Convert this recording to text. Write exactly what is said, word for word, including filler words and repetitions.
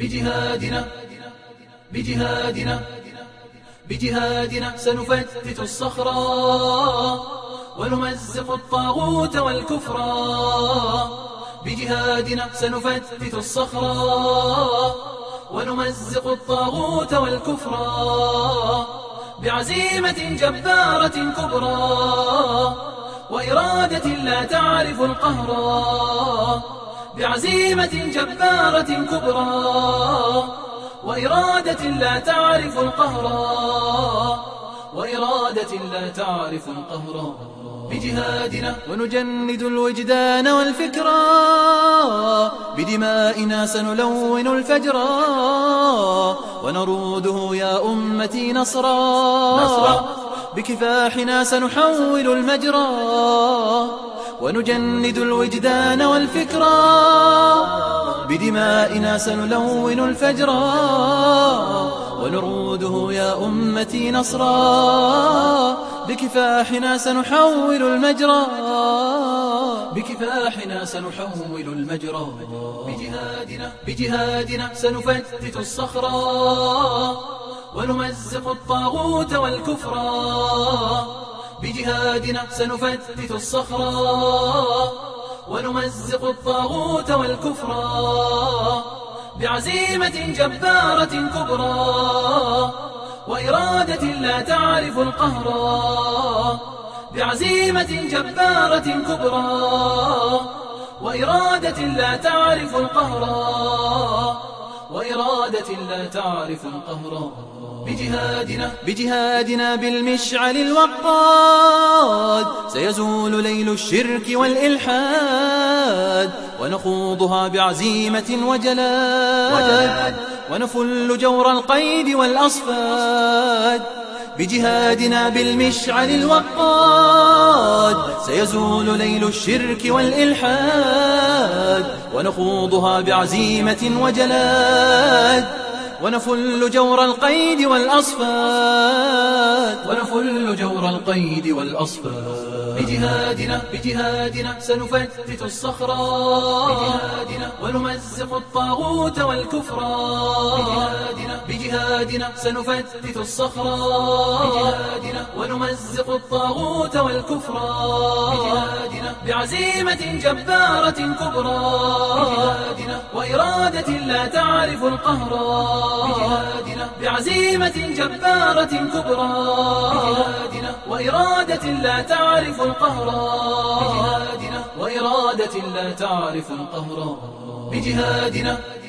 بجهادنا بجهادنا بجهادنا سنفتت الصخرة ونمزق الطاغوت والكفرا. بجهادنا سنفتت الصخرة ونمزق الطاغوت والكفرا. بعزيمة جبارة كبرى وإرادة لا تعرف القهر. بعزيمة جبارة كبرى وإرادة لا تعرف القهر. وإرادة لا تعرف القهر. بجهادنا ونجند الوجدان والفكرة. بدمائنا سنلون الفجر ونروده يا أمتي نصرا. نصرا بكفاحنا سنحول المجرى ونجند الوجدان والفكرة. بدمائنا سنلون الفجر ونروده يا أمتي نصرا. بكفاحنا سنحول المجرى. بكفاحنا سنحول المجرى. بجهادنا بجهادنا سنفتت الصخرة ونمزق الطاغوت والكفرا. بجهادنا سنفتت الصخرة ونمزق الطاغوت والكفرا. بعزيمة جبارة كبرى وإرادة لا تعرف القهر. بعزيمة جبارة كبرى وإرادة لا تعرف القهر. وإرادة لا تعرف القهر. بجهادنا بجهادنا بالمشعل الوقاد سيزول ليل الشرك والإلحاد ونخوضها بعزيمة وجلاد ونفل جور القيد والأصفاد. بجهادنا بالمشعل الوقاد سيزول ليل الشرك والإلحاد ونخوضها بعزيمة وجلاد ونفل جور القيد والأصفاد. ونفل جور القيد والأصفاد. بجهادنا بجهادنا سنفتت الصخرة بجهادنا ونمزق الطاغوت والكفرا. بجهادنا بجهادنا سنفتت الصخرة بجهادنا ونمزق الطاغوت والكفرا. بجهادنا بعزيمة جبارة كبرى بجهادنا وإرادة لا تعرف القهر. بجهادنا بعزيمة جبارة كبرى بجهادنا وإرادة لا تعرف القهر. بجهادنا وإرادة لا تعرف القهر. بجهادنا